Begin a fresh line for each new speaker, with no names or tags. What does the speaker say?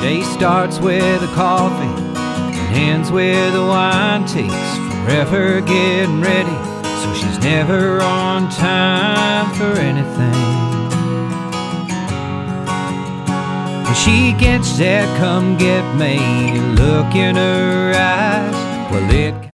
Day starts with a coffee and ends with a wine. Takes forever getting ready, so she's never on time for anything. When she gets that come get me look in her eyes, well, it